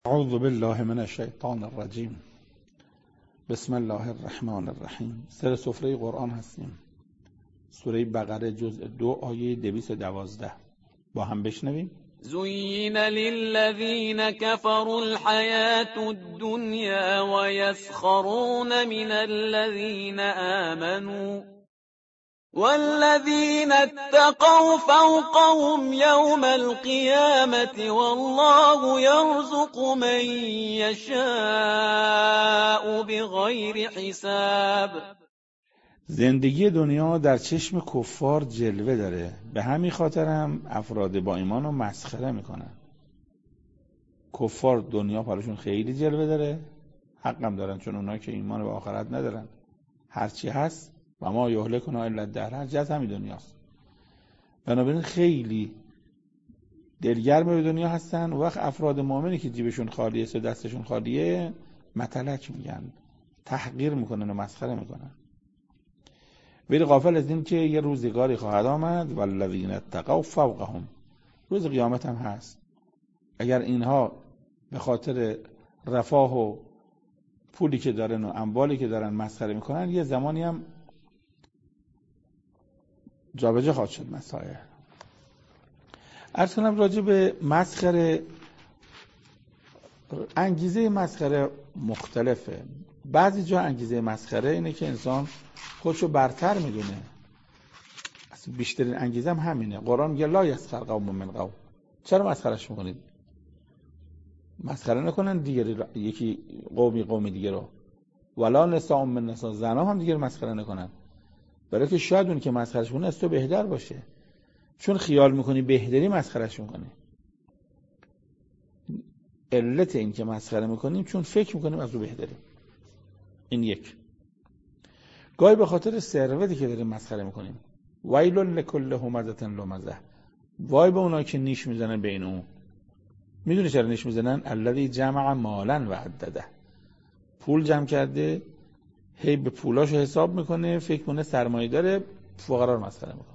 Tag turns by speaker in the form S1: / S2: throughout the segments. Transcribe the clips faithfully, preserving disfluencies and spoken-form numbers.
S1: اعوذ بالله من الشیطان الرجیم. بسم الله الرحمن الرحیم. سر سفره قرآن هستیم. سوره بقره جزء دو آیه دویست و دوازده. با هم بشنویم.
S2: زين للذين كفروا الحياة الدنيا ويسخرون من الذين آمنوا والذين اتقوا فوقهم يوم القيامة والله يرزق من يشاء بغير حساب.
S1: زندگی دنیا در چشم کفار جلوه داره، به همین خاطر هم افراد با ایمان رو مسخره میکنن. کفار دنیا پارشون خیلی جلوه داره، حقم دارن، چون اونایی که ایمان به آخرت ندارن هرچی هست و ما یهلکنا الا الدهر، هرچی هست همین دنیاست. بنابراین خیلی دلگرم به دنیا هستن. وقت افراد مؤمنی که جیبشون خالیه و دستشون خالیه متلک میگن، تحقیر میکنن و مسخره میکنن. ولی غافل از این که یه روزگاری خواهد آمد والذین اتقوا فوقهم، روز قیامت هم هست. اگر اینها به خاطر رفاه و پولی که دارن و اموالی که دارن مسخره میکنن، یه زمانی هم جابجا خواهد شد مسائل. عرض کنم راجع به مسخره، انگیزه مسخره مختلفه. بعضی جا انگیزه مسخره اینه که انسان خودشو برتر میدونه. اصلا بیشترین انگیزه هم همینه. قرآن میگه لا یسخر قوم من قوم. چرا مسخرهش میکنید؟ مسخره نکنن دیگری را. یکی قومی قومی دیگه رو. ولا نساء من نساء، زنا هم دیگه مسخره نکنن. برای که شاید اون که مسخرهش کنه از تو بهتر باشه، چون خیال میکنی بهتری مسخرهش میکنی. علت این که مسخره میکنیم چون فکر میکنیم از او بهتری. این یک. گاهی به خاطر ثروتی که داریم مسخره میکنیم. ویل لکل همزه لمزه، وای به اونایی که نیش میزنن بین اون. میدونی چرا نیش میزنن؟ الذی جمع مالا و عدده، پول جمع کرده، هی به پولاشو حساب میکنه، فکر کنه سرمایه داره، فقرا رو مسخره میکنه.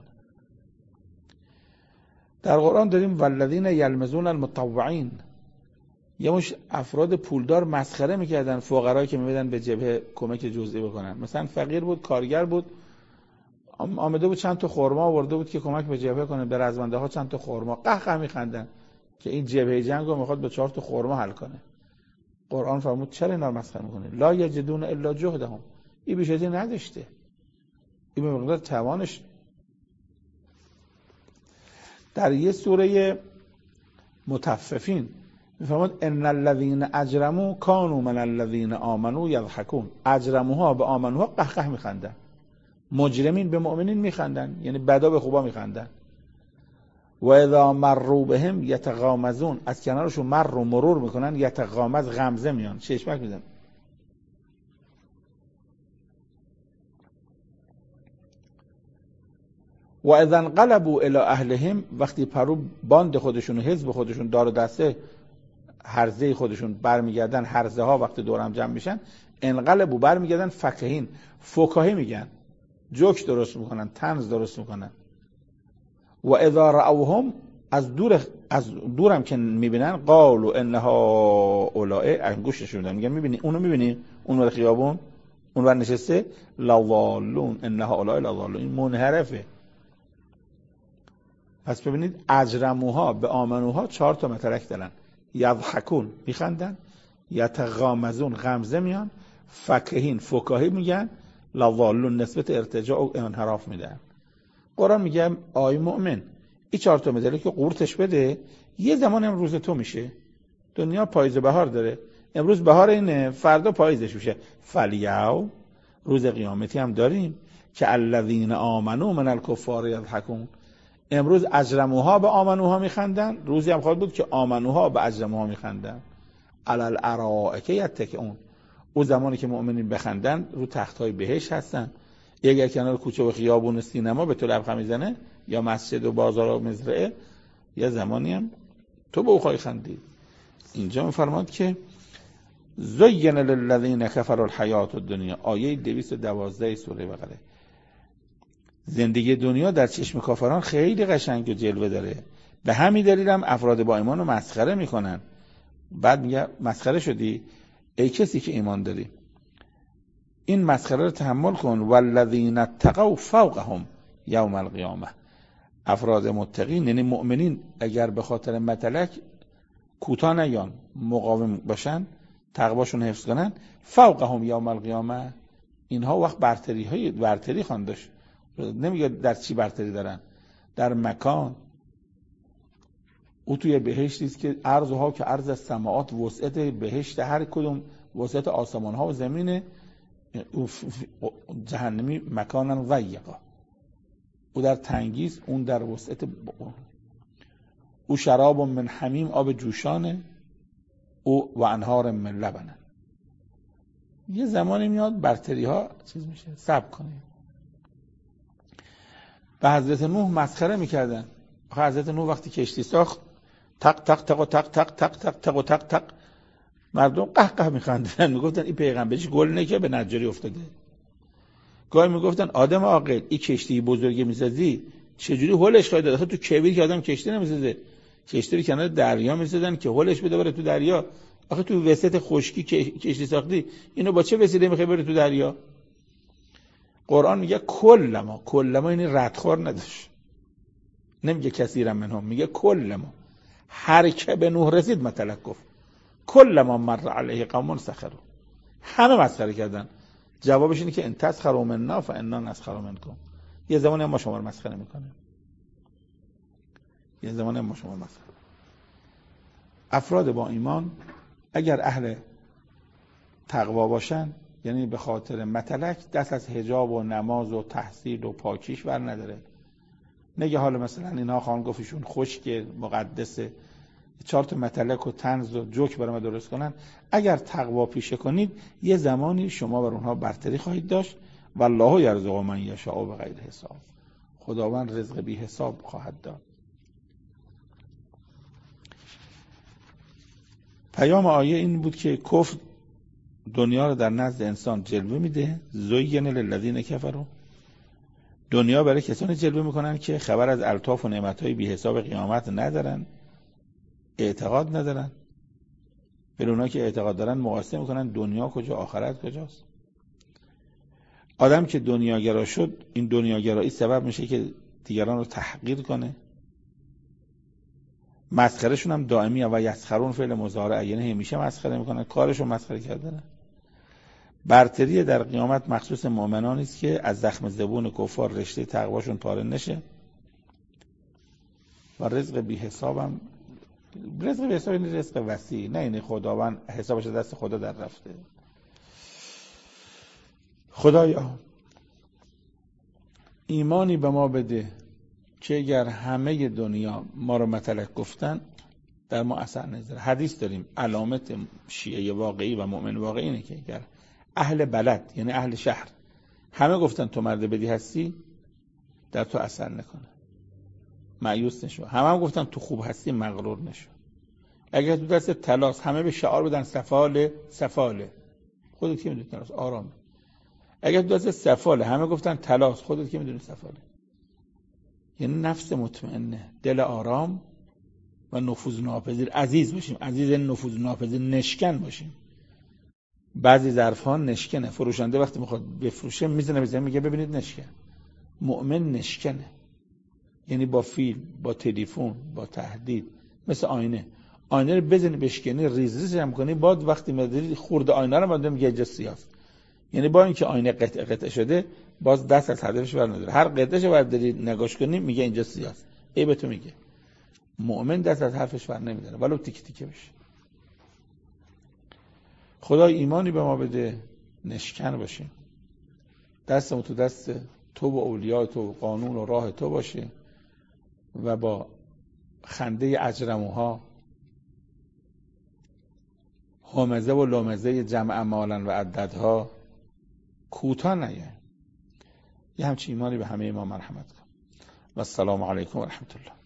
S1: در قرآن داریم والذین یلمزون المطوعین، یه مش افراد پولدار مسخره میکردن فقرایی که میبدن به جبهه کمک جزئی بکنن. مثلا فقیر بود، کارگر بود، آمده بود چند تا خرما آورده بود که کمک به جبهه کنه، به رزمنده ها چند تا خرما، قهقه میخندن که این جبهه جنگ رو میخواد به چهار تا خرما حل کنه. قرآن فرمود چرا اینا رو مسخره میکنه؟ لا یجدون الا جهدهم، این بیش از این نداشته، این به مقدار توانش. در یه سوره مطففین میفرماد ان الذين اجرموا كانوا من الذين آمنوا يضحكون، اجرموها به آمنوها قهقه میخندن، مجرمین به مؤمنین میخندن، یعنی بدا به خوبا میخندن. و اذا مروا بهم یتغامزون، از کنارشون مر رو مرور میکنن، یتغامز غمزه میان، چشمک میزن. و اذا انقلبوا الى اهلهم، وقتی پرو باند خودشون و حزب خودشون دار و دسته هرزه خودشون برمیگردن، هرزه ها وقتی دورم جمع میشن، انقلبوا برمیگردن فکهین، فکاهی میگن، جوک درست میکنن، طنز درست میکنن. و اذا رأوهم، از دور از دورم که میبینن، قالوا انها اولئک، انگشتشون میدن میگن میبینی اونو، میبینی اون ور خیابون اون ور نشسته، لضالون انها اولئک لضالون، این منحرفه. پس ببینید اجرموها به آمنوها چهار تا مترک دارن. یضحکون میخندن، یتغامزون غمزه میان، فکهین فکاهی میگن، لضالون نسبت ارتجاع و انحراف میدن. قرآن میگه آی مؤمن این چهار تا مترک که قورتش بده، یه زمان هم روز تو میشه. دنیا پاییز و بهار داره، امروز بهار اینه، فردا پاییزش میشه. فلیو، روز قیامتی هم داریم که الذین آمنوا من الکفار یضحکون، امروز اجرموها به آمنوها میخندن، روزی هم خواهد بود که آمنوها به اجرموها میخندن. علی الارائک یتکئون، او زمانی که مؤمنین بخندن رو تختهای بهشت هستن. اگر کنار کوچه و خیابون سینما به تو لبخند میزنه، یا مسجد و بازار و مزرعه، یا زمانی هم تو به او خواهی خندید. اینجا میفرماد که زین للذین کفروا الحیات الدنیا، آیه دویست و دوازده سوره بقره. زندگی دنیا در چشم کافران خیلی قشنگ و جلوه داره، به همین دلیل هم افراد با ایمان رو مسخره میکنن. بعد میگه مسخره شدی ای کسی که ایمان داری، این مسخره رو تحمل کن. والذین اتقوا فوقهم یوم القیامه، افراد متقین یعنی مؤمنین اگر به خاطر متلک کوتاه نیان، مقاوم باشن، تقواشون حفظ کنن، فوقهم یوم القیامه، اینها وقت برتری های برتری خواندش. نمیگه در چی برتری دارن، در مکان. او توی بهشتی است که عرضها که عرض السماوات، وسعت بهشت هر کدوم وسعت آسمان ها و زمینه. جهنمی مکانا ضیقا، او در تنگیست، اون در وسعت. او شراب من حمیم، آب جوشانه. او و انهار من لبن. یه زمانی میاد برتری ها چیز میشه، صبر کنه. به حضرت نوح مسخره میکردن. حضرت نوح وقتی کشتی ساخت، تق تق تق تق تق تق تق تق تق تق، مردم قهقه میخندن، میگفتن این پیغمبرش گل نکه به نجاری افتاده. گاهی میگفتن آدم عاقل این کشتی بزرگی میسازی چجوری هولش خواهی داد؟ تو کویر که آدم کشتی نمیسازه، کشتی رو کنار دریا میسازن که هولش بده بره تو دریا. آخه تو وسط خشکی کشتی ساختی، اینو با چه وسیله میخوای بره تو دریا؟ قرآن میگه کلما، کلما یعنی ردخور نداشت، نمیگه کثیرا منهم، میگه کلما. هر که به نوح رسید مطلق گفت کلما مر علیه قوم سخروا، همه مسخره کردن. جوابش اینه که ان تسخروا منا فانا نسخر منکم. یه زمانی ما شما رو مسخره میکنیم، یه زمانی ما شما رو مسخره. افراد با ایمان اگر اهل تقوا باشن، یعنی به خاطر متلک دست از حجاب و نماز و تحصیل و پاکیش بر نداره. نگه حالا مثلا اینا خان گفتشون خشک مقدسه، چهار تا متلک و طنز و جوک برای ما درست کنن. اگر تقوا پیشه کنید یه زمانی شما بر اونها برتری خواهید داشت. والله یرزق من یشاء بغیر حساب، خداوند رزق بی حساب خواهد داد. پیام آیه این بود که کفر دنیا رو در نزد انسان جلوه میده. زین للذین کفروا، دنیا برای کسانی جلوه میکنن که خبر از الطاف و نعمتهای بی حساب قیامت ندارن، اعتقاد ندارن. به اونها که اعتقاد دارن مقایسه میکنن دنیا کجا آخرت کجاست. آدم که دنیاگرا شد، این دنیاگرایی سبب میشه که دیگران رو تحقیر کنه. مسخرهشون هم دائمی و یسخرون فعل مضارع، یعنی همیشه مسخره میکنن، کارشون مسخره کردنه. برتری در قیامت مخصوص مؤمنانی است که از زخم زبون کفار رشته تقواشون پاره نشه. و رزق بی حسابم، رزق بی حساب یعنی رزق وسیع، نه یعنی خداوند حسابش دست خدا در رفته. خدایا ایمانی به ما بده که اگر همه دنیا ما رو متلک گفتن در ما اثر نذاره. حدیث داریم علامت شیعه واقعی و مؤمن واقعی اینه که اگر اهل بلد یعنی اهل شهر همه گفتن تو مرد بدی هستی، در تو اثر نکنه، مایوس نشو. همه هم گفتن تو خوب هستی، مغرور نشو. اگر تو دست تلاس همه به شعار بدن سفاله سفاله، خودت که میدونی تلاس آرامه. اگر تو دست سفاله همه گفتن تلاس، خودت که میدونی سفاله. یعنی نفس مطمئنه، دل آرام و نفوذ ناپذیر. عزیز باشیم، عزیز نفوذ ناپذیر، نشکن باشیم. بعضی ظرف‌ها نشکنه، فروشنده وقتی میخواد بفروشه میزنه به زمین میگه ببینید نشکن. مؤمن نشکنه، یعنی با فیلم، با تلفن، با تهدید، مثل آینه. آینه رو بزنی بشکنی، ریز ریز هم کنی، بعد وقتی میذاری خورده آینه رو بعد میگه جس سیاست. یعنی با اینکه آینه قطعه قطعه شده باز دست از هدفش بر نداره. هر قطعهش بعد داری نگاش کنی میگه اینجا سیاست. ای به تو میگه. مؤمن دست از حرفش بر نمیداره ولو تیک تیکه بشه. خدا ایمانی به ما بده، نشکن باشیم، دستمون تو دست تو و اولیاء تو و قانون و راه تو باشه و با خنده اجرموها، همزه و لامزه جمع مالا و عددها کوتاه نیه. یه همچین ایمانی به همه ما مرحمت کن. و السلام علیکم و رحمت الله.